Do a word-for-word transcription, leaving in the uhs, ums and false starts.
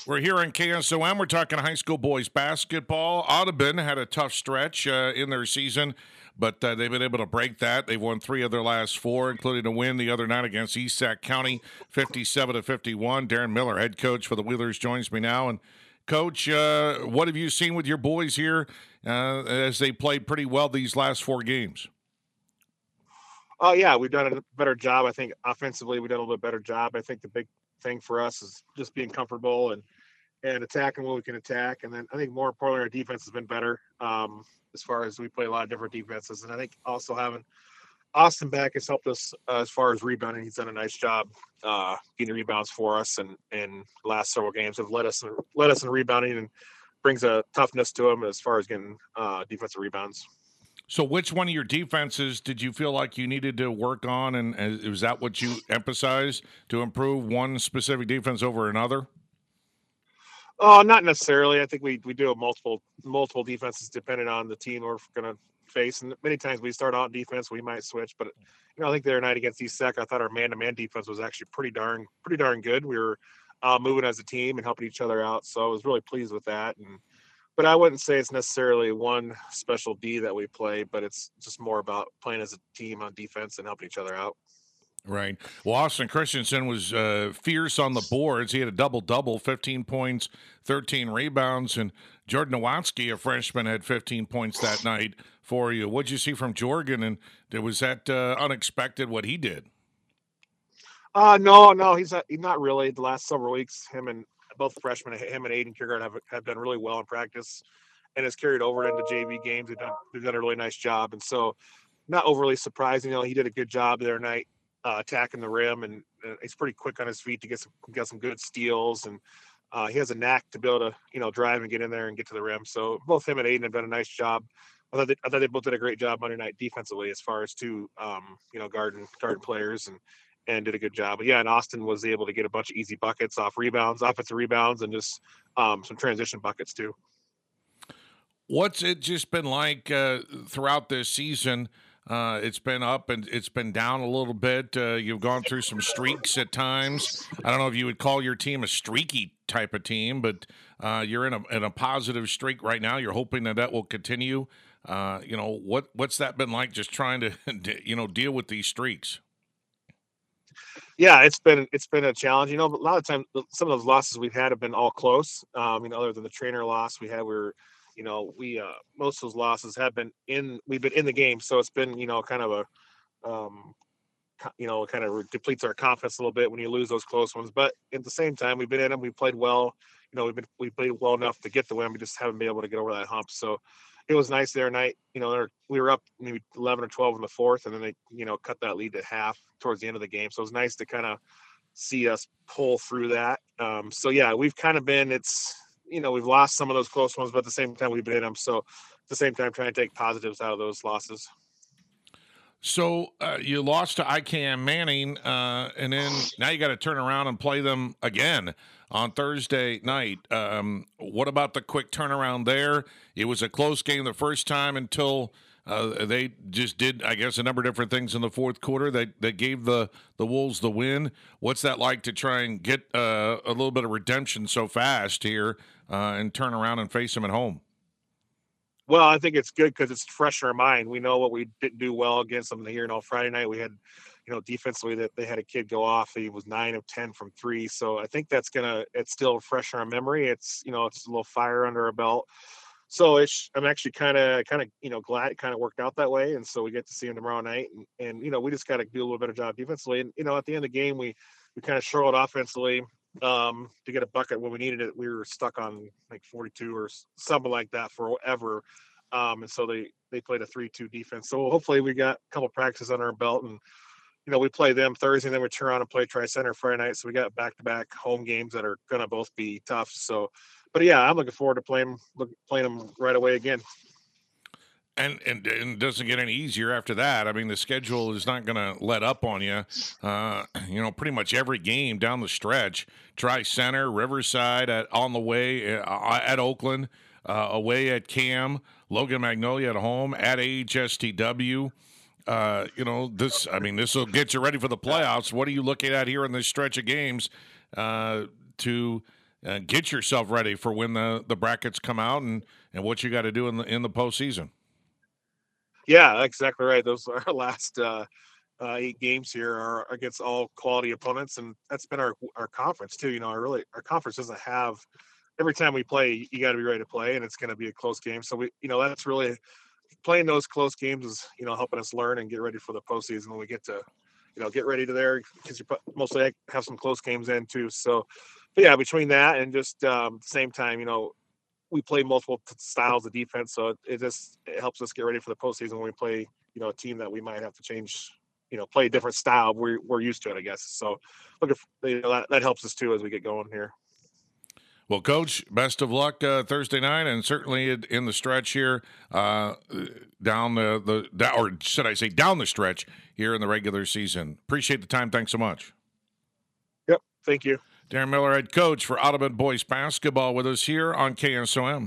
We're here on K S O M. We're talking high school boys basketball. Audubon had a tough stretch uh, in their season, but uh, they've been able to break that. They've won three of their last four, including a win the other night against East Sac County, fifty-seven to fifty-one. Darren Miller, head coach for the Wheelers, joins me now. And Coach, uh, what have you seen with your boys here uh, as they played pretty well these last four games? Oh yeah, we've done a better job. I think offensively we've done a little bit better job. I think the big thing for us is just being comfortable and and attacking what we can attack. And then I think more importantly, our defense has been better um, as far as we play a lot of different defenses. And I think also having Austin back has helped us uh, as far as rebounding. He's done a nice job uh, getting rebounds for us, and and the last several games have led us led us in rebounding and brings a toughness to him as far as getting uh, defensive rebounds. So which one of your defenses did you feel like you needed to work on, and, and was that what you emphasized to improve one specific defense over another? Oh, not necessarily. I think we we do have multiple multiple defenses depending on the team we're going to face. And many times we start out defense, we might switch. But you know, I think the other night against East Sac, I thought our man-to-man defense was actually pretty darn pretty darn good. We were uh, moving as a team and helping each other out, so I was really pleased with that. And but I wouldn't say it's necessarily one special D that we play, but it's just more about playing as a team on defense and helping each other out. Right. Well, Austin Christensen was uh, fierce on the boards. He had a double-double, fifteen points, thirteen rebounds, and Jordan Nowatzki, a freshman, had fifteen points that night for you. What'd you see from Jorgen, and was that uh, unexpected what he did? Uh, no, no, he's not, he's not really. The last several weeks, him and both freshmen, him and Aiden Kiergaard have have done really well in practice, and has carried over into J V games. They've done they've done a really nice job, and so not overly surprising. You know, he did a good job the other night uh, attacking the rim, and uh, he's pretty quick on his feet to get some get some good steals, and uh, he has a knack to be able to you know drive and get in there and get to the rim. So both him and Aiden have done a nice job. I thought they, I thought they both did a great job Monday night defensively as far as two um, you know guard guard players and. and did a good job. But yeah, and Austin was able to get a bunch of easy buckets off rebounds, offensive rebounds, and just um, some transition buckets too. What's it just been like uh, throughout this season? Uh, it's been up and it's been down a little bit. Uh, you've gone through some streaks at times. I don't know if you would call your team a streaky type of team, but uh, you're in a in a positive streak right now. You're hoping that that will continue. Uh, you know what what's that been like? Just trying to you know deal with these streaks. Yeah, it's been it's been a challenge. You know, a lot of times some of those losses we've had have been all close. Um, you know, other than the trainer loss we had, we were, you know, we uh, most of those losses have been in we've been in the game, so it's been you know kind of a, um, you know, kind of depletes our confidence a little bit when you lose those close ones. But at the same time, we've been in them. We played well. You know, we've been we played well enough to get the win. We just haven't been able to get over that hump. So it was nice there night. You know, we were up maybe eleven or twelve in the fourth, and then they, you know, cut that lead to half towards the end of the game. So it was nice to kind of see us pull through that. Um, so yeah, we've kind of been. It's you know, we've lost some of those close ones, but at the same time, we've been in them. So at the same time, trying to take positives out of those losses. So uh, you lost to I C A M Manning, uh, and then now you got to turn around and play them again on Thursday night. Um, what about the quick turnaround there? It was a close game the first time until uh, they just did, I guess, a number of different things in the fourth quarter that, that gave the, the Wolves the win. What's that like to try and get uh, a little bit of redemption so fast here uh, and turn around and face them at home? Well, I think it's good because it's fresh in our mind. We know what we didn't do well against them here. You know, Friday night we had, you know, defensively that they had a kid go off. He was nine of ten from three. So I think that's gonna. It's still fresh in our memory. It's you know, it's a little fire under our belt. So it's. I'm actually kind of, kind of, you know, glad it kind of worked out that way. And so we get to see him tomorrow night. And, and you know, we just got to do a little better job defensively. And you know, at the end of the game, we we kind of struggled offensively um to get a bucket when we needed it. We were stuck on like forty-two or something like that forever, um and so they they played a three two defense. So hopefully we got a couple practices under our belt, and you know we play them Thursday, and then we turn around and play Tri Center Friday night. So we got back-to-back home games that are gonna both be tough. So but yeah, I'm looking forward to playing look, playing them right away again. And, and and it doesn't get any easier after that. I mean, the schedule is not going to let up on you. Uh, you know, pretty much every game down the stretch. Tri Center, Riverside at on the way uh, at Oakland, uh, away at Cam, Logan Magnolia at home, at A H S T W. Uh, you know, this. I mean, this will get you ready for the playoffs. What are you looking at here in this stretch of games uh, to uh, get yourself ready for when the, the brackets come out and, and what you got to do in the in the postseason. Yeah, exactly right. Those are our last uh, uh, eight games here are against all quality opponents, and that's been our our conference too. You know, our really our conference doesn't have every time we play, you got to be ready to play, and it's going to be a close game. So we, you know, that's really playing those close games is you know helping us learn and get ready for the postseason when we get to you know get ready to there because you mostly have some close games in too. So, but yeah, between that and just um, at the same time, you know, we play multiple styles of defense, so it, it just it helps us get ready for the postseason when we play, you know, a team that we might have to change, you know, play a different style. We're we're used to it, I guess. So, look, if, you know, that, that helps us too as we get going here. Well, Coach, best of luck uh, Thursday night, and certainly in, in the stretch here uh, down the the or should I say down the stretch here in the regular season. Appreciate the time. Thanks so much. Yep. Thank you. Darren Miller, head coach for Audubon Boys Basketball, with us here on K S O M.